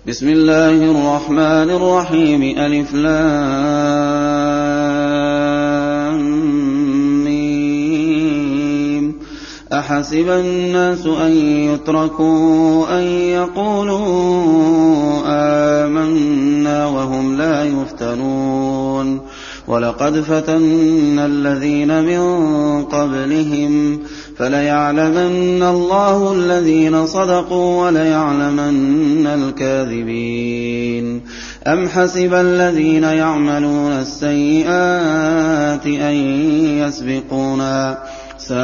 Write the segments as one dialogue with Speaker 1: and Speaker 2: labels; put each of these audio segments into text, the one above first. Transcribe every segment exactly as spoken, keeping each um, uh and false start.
Speaker 1: بسم الله الرحمن الرحيم. ألف لام ميم. أحسب الناس أن يتركوا أن يقولوا آمنا وهم لا يفتنون. ولقد فتنا الذين من قبلهم فليعلمن الله الذين صدقوا وليعلمن الكاذبين. أم حسب الذين يعملون السيئات أن يسبقونا ساء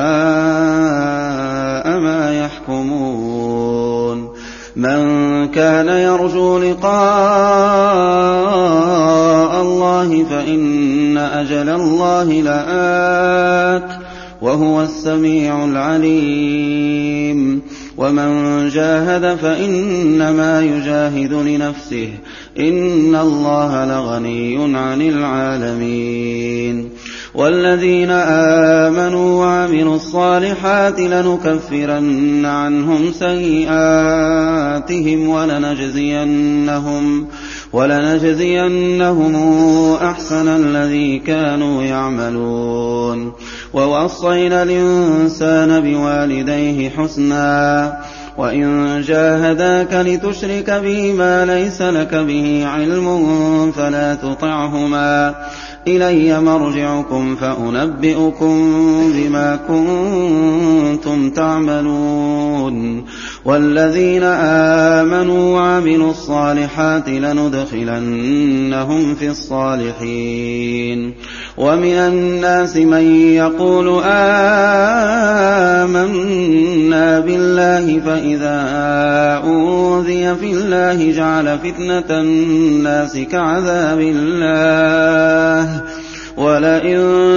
Speaker 1: ما يحكمون. من كان يرجو لقاء الله فإن أجل الله لآت وهو السميع العليم. ومن جاهد فإنما يجاهد لنفسه إن الله لغني عن العالمين. والذين آمنوا وعملوا الصالحات لنكفرن عنهم سيئاتهم ولنجزينهم ولنجزينهم أحسن الذي كانوا يعملون. ووصينا الإنسان بوالديه حسنا وإن جاهداك لتشرك به ما ليس لك به علم فلا تطعهما إلي مرجعكم فأنبئكم بما كنتم تعملون. والذين آمنوا وعملوا الصالحات لندخلنهم في الصالحين. ومن الناس من يقول آمنا بالله فإذا أوذي في الله جعل فتنة الناس كعذاب الله ولئن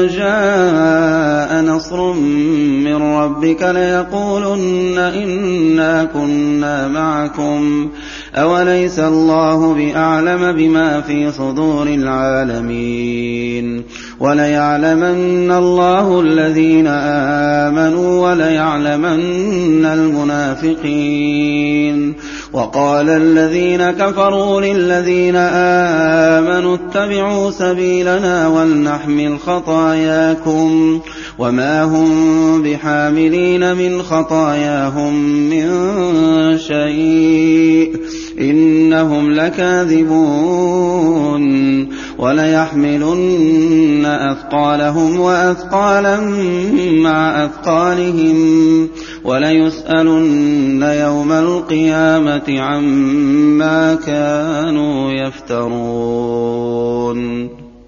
Speaker 1: جاء نصر من ربك ليقولن إنا كنا معكم أوليس الله بأعلم بما في صدور العالمين. وليعلمن الله الذين آمنوا وليعلمن المنافقين. وقال الذين كفروا للذين آمنوا اتبعوا سبيلنا ولنحمل خطاياكم وما هم بحاملين من خطاياهم من شيء إنهم لكاذبون. وليحملن أثقالهم وأثقالا مع أثقالهم وليسألن يوم القيامة عما كانوا يفترون.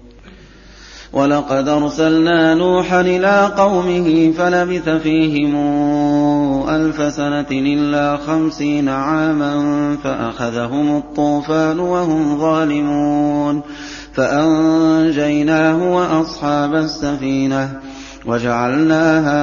Speaker 1: ولقد أرسلنا نوحا إلى قومه فلبث فيهم ألف سنة إلا خمسين عاما فأخذهم الطوفان وهم ظالمون فأنجيناه وأصحاب السفينة وجعلناها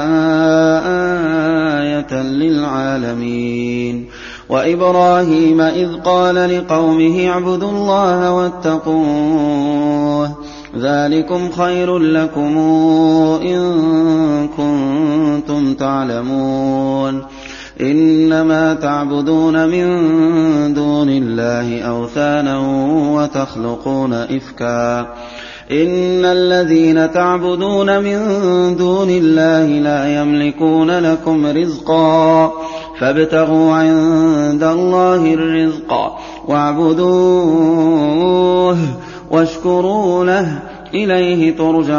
Speaker 1: آية للعالمين. وإبراهيم إذ قال لقومه اعبدوا الله واتقوه ذلكم خير لكم إن كنتم تعلمون. إنما تعبدون من دون الله أوثانا وتخلقون إفكا إن الذين تعبدون من دون الله لا يملكون لكم رزقا فابتغوا عند الله الرزق واعبدوه واشكروا له إليه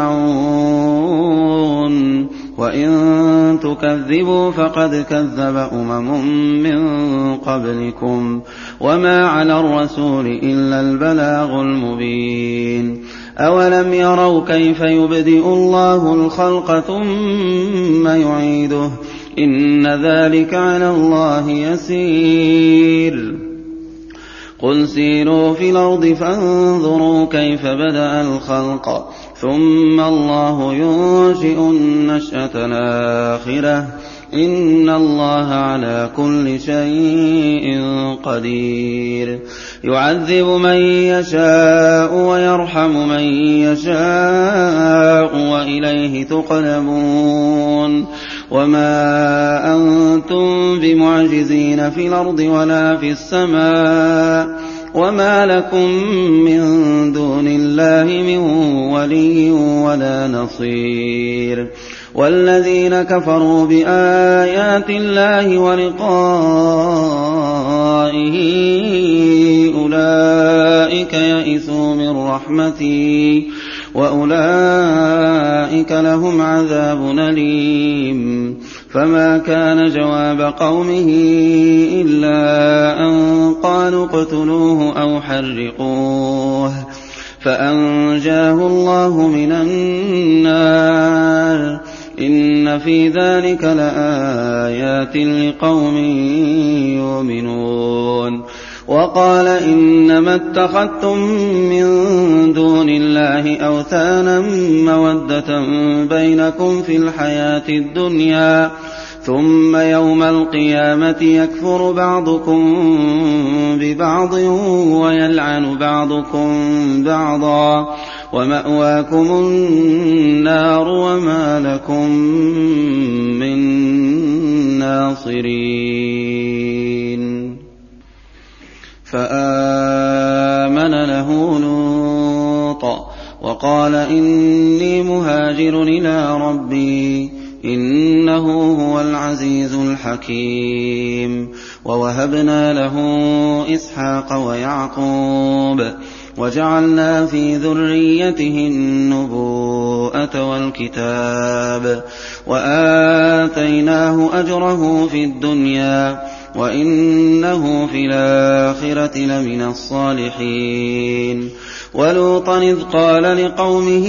Speaker 1: ترجعون. وإن تكذبوا فقد كذب أمم من قبلكم وما على الرسول إلا البلاغ المبين. أولم يروا كيف يبدئ الله الخلق ثم يعيده إن ذلك على الله يسير. قل سيروا في الأرض فانظروا كيف بدأ الخلق ثم الله ينشئ النشأة الآخرة إن الله على كل شيء قدير. يعذب من يشاء ويرحم من يشاء وإليه تقلبون. وما أنتم بمعجزين في الأرض ولا في السماء وما لكم من دون الله من ولي ولا نصير والذين كفروا بآيات الله ولقائه أولئك يئسوا من رحمتي وأولئك لهم عذاب أليم فما كان جواب قومه إلا أن قالوا اقتلوه أو حرقوه فأنجاه الله من النار إن في ذلك لآيات لقوم يؤمنون وقال إنما اتخذتم من دون الله أوثانا مودة بينكم في الحياة الدنيا ثم يوم القيامة يكفر بعضكم ببعض ويلعن بعضكم بعضا ومأواكم النار وما لكم من ناصرين فآمن له لوط وقال إني مهاجر إلى ربي إنه هو العزيز الحكيم ووهبنا له إسحاق ويعقوب وجعلنا في ذريته النبوءة والكتاب وآتيناه أجره في الدنيا وإنه في الآخرة لمن الصالحين ولوطا إذ قال لقومه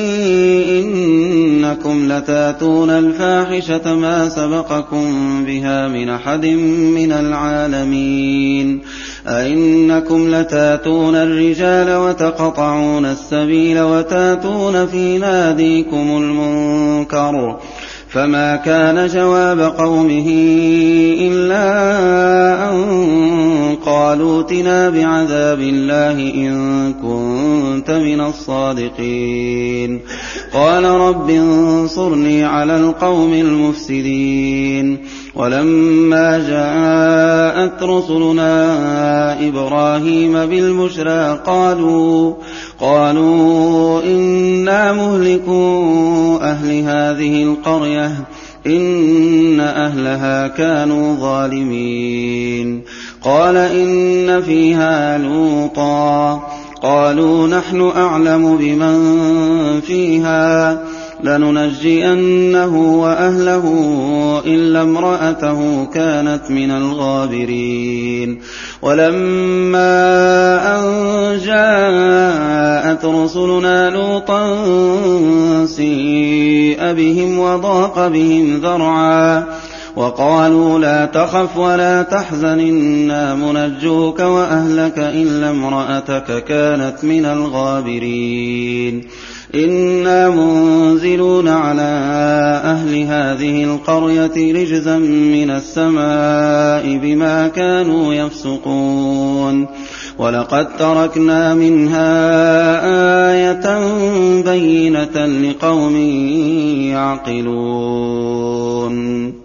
Speaker 1: إنكم لتاتون الفاحشة ما سبقكم بها من أحد من العالمين أئنكم لتاتون الرجال وتقطعون السبيل وتاتون في ناديكم المنكر فما كان جواب قومه إلا أن قالوا ائتنا بعذاب الله إن كنت من الصادقين قال رب انصرني على القوم المفسدين ولما جاءت رسلنا إبراهيم بالبشرى قالوا قالوا إنا مهلكو أهل هذه القرية إن أهلها كانوا ظالمين قال إن فيها لوطا قالوا نحن أعلم بمن فيها لننجينه وأهله إلا امرأته كانت من الغابرين ولما أن جاءت رسلنا لوطا سيء بهم وضاق بهم ذرعا وقالوا لا تخف ولا تحزن إنا منجوك وأهلك إلا امرأتك كانت من الغابرين إنا منزلون على أهل هذه القرية رجزا من السماء بما كانوا يفسقون ولقد تركنا منها آية بينة لقوم يعقلون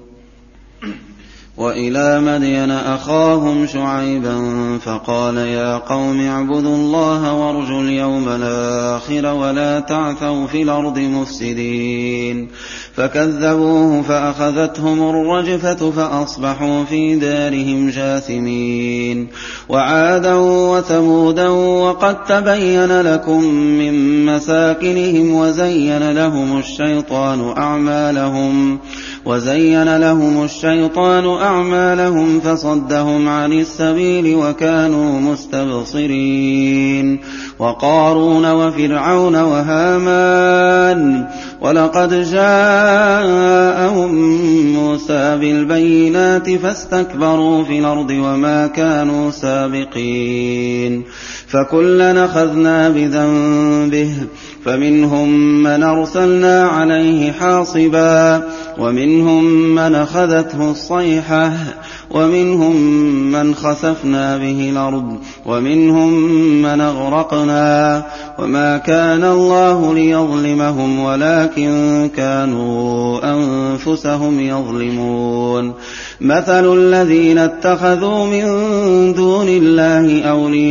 Speaker 1: وإلى مدين أخاهم شعيبا فقال يا قوم اعبدوا الله وارجوا اليوم الآخر ولا تعثوا في الأرض مفسدين فكذبوه فأخذتهم الرجفة فأصبحوا في دارهم جاثمين وعادا وثمودا وقد تبين لكم من مساكنهم وزين لهم الشيطان أعمالهم وزين لهم الشيطان أعمالهم فصدهم عن السبيل وكانوا مستبصرين وقارون وفرعون وهامان ولقد جاءهم موسى بالبينات فاستكبروا في الأرض وما كانوا سابقين فكلا أخذنا بذنبه فمنهم من أرسلنا عليه حاصبا ومنهم من أخذته الصيحة ومنهم من خسفنا به الأرض ومنهم من أغرقنا وما كان الله ليظلمهم ولكن كانوا أنفسهم يظلمون مثل الذين اتخذوا من دون الله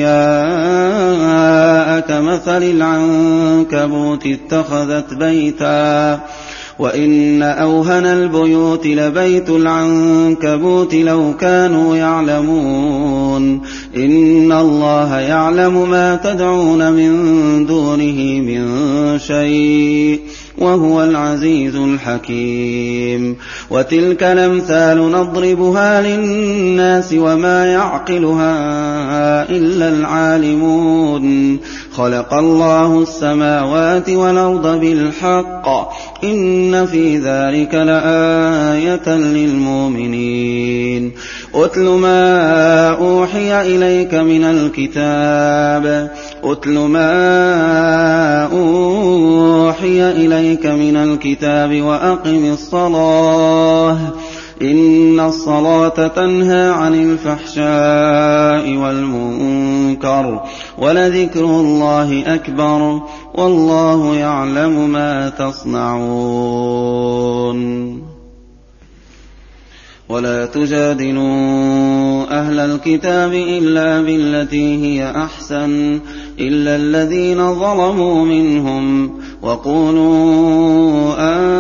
Speaker 1: أولياء كمثل العنكبوت اتخذت بيتا وإن أوهن البيوت لبيت العنكبوت لو كانوا يعلمون إن الله يعلم ما تدعون من دونه من شيء وهو العزيز الحكيم وتلك الأمثال نضربها للناس وما يعقلها إلا العالمون خلق الله السماوات والأرض بالحق إن في ذلك لآية للمؤمنين أتل ما أوحي إليك من الكتاب أتل ما أوحي إليك من الكتاب وأقم الصلاة إن الصلاة تنهى عن الفحشاء والمنكر ولذكر الله أكبر والله يعلم ما تصنعون ولا تجادلوا أهل الكتاب إلا بالتي هي أحسن إلا الذين ظلموا منهم وقولوا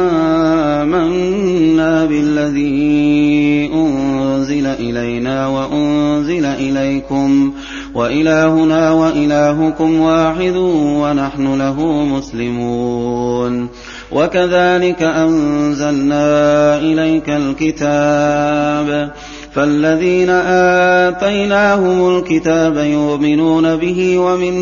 Speaker 1: آمنا بالذي أنزل إلينا وأنزل إليكم وإلهنا وإلهكم واحد ونحن له مسلمون وكذلك أنزلنا إليك الكتاب فالذين آتيناهم الكتاب يؤمنون به ومن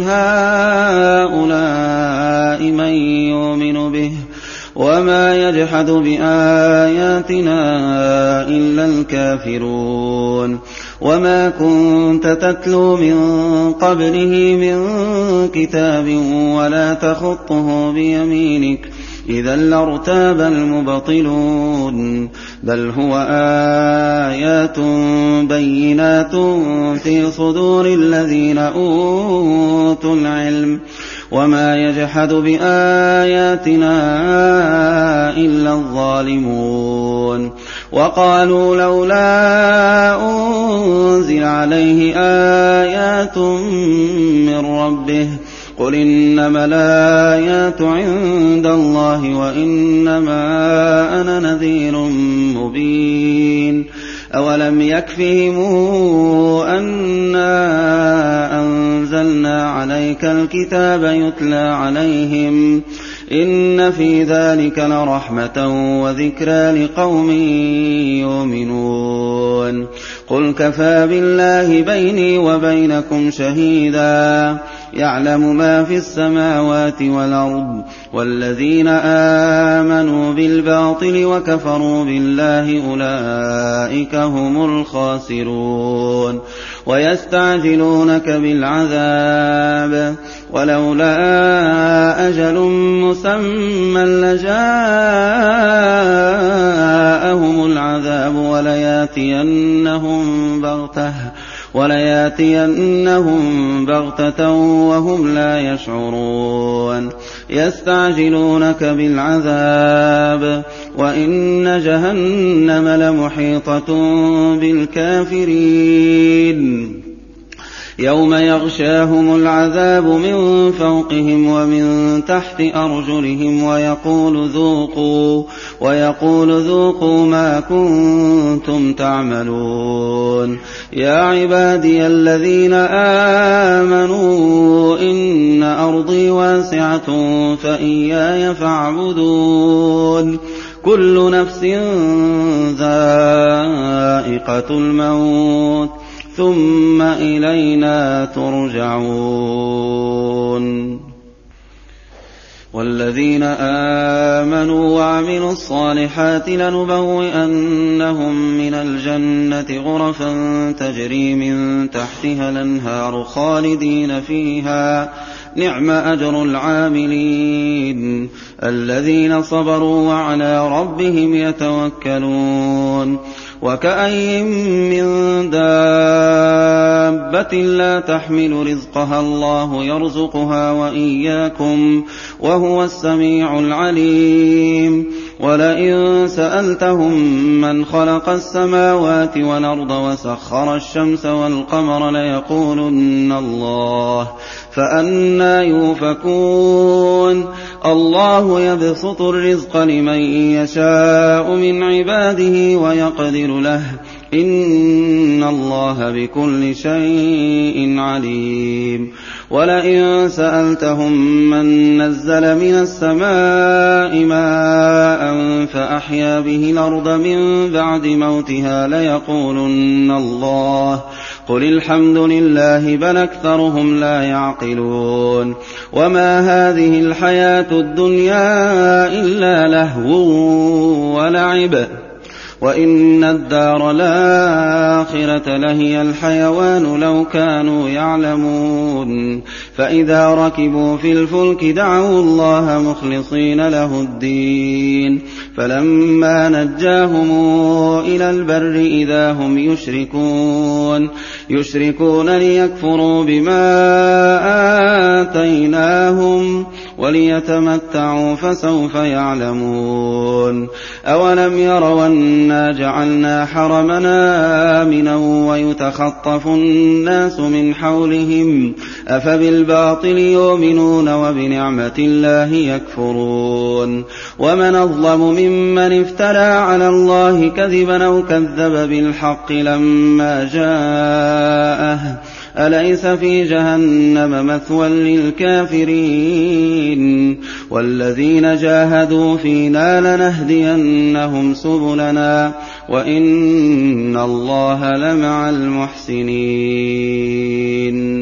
Speaker 1: هؤلاء من يؤمن به وما يجحد بآياتنا إلا الكافرون وما كنت تتلو من قبله من كتاب ولا تخطه بيمينك إذا لارتاب المبطلون بل هو آيات بينات في صدور الذين أوتوا العلم وما يجحد بآياتنا إلا الظالمون وقالوا لولا أنزل عليه آيات من ربه قل إنما الآيات عند الله وإنما أنا نذير مبين أولم يكفهم أنا أنزلنا عليك الكتاب يتلى عليهم إن في ذلك لرحمة وذكرى لقوم يؤمنون قل كفى بالله بيني وبينكم شهيدا يعلم ما في السماوات والأرض والذين آمنوا بالباطل وكفروا بالله أولئك هم الخاسرون ويستعجلونك بالعذاب ولولا أجل مسمى لجاءهم العذاب ولياتينهم بغتة ولياتينهم بغتة وهم لا يشعرون يستعجلونك بالعذاب وإن جهنم لمحيطة بالكافرين يوم يغشاهم العذاب من فوقهم ومن تحت أرجلهم ويقول ذوقوا ويقول ذوقوا ما كنتم تعملون يا عبادي الذين آمنوا إن أرضي واسعة فإياي فاعبدون كل نفس ذائقة الموت ثم إلينا ترجعون والذين آمنوا وعملوا الصالحات لنبوئنهم من الجنة غرفا تجري من تحتها الأنهار خالدين فيها نعم أجر العاملين الذين صبروا وعلى ربهم يتوكلون وكأين من دابة لا تحمل رزقها الله يرزقها وإياكم وهو السميع العليم ولئن سألتهم من خلق السماوات والأرض وسخر الشمس والقمر ليقولن الله فأنى يؤفكون الله يبسط الرزق لمن يشاء من عباده ويقدر له إن الله بكل شيء عليم ولئن سألتهم من نزل من السماء ماء فأحيا به الأرض من بعد موتها ليقولن الله قل الحمد لله بل أكثرهم لا يعقلون وما هذه الحياة الدنيا إلا لهو ولعب وإن الدار الآخرة لهي الحيوان لو كانوا يعلمون فإذا ركبوا في الفلك دعوا الله مخلصين له الدين فلما نجاهم إلى البر إذا هم يشركون يشركون ليكفروا بما آتيناهم وليتمتعوا فسوف يعلمون أولم يروا أنا جعلنا حرمنا آمنا ويتخطف الناس من حولهم أفبالباطل يؤمنون وبنعمة الله يكفرون ومن أظلم ممن افترى على الله كذبا أو كذب بالحق لما جاءه أليس في جهنم مثوى للكافرين والذين جاهدوا فينا لنهدينهم سبلنا وإن الله لمع المحسنين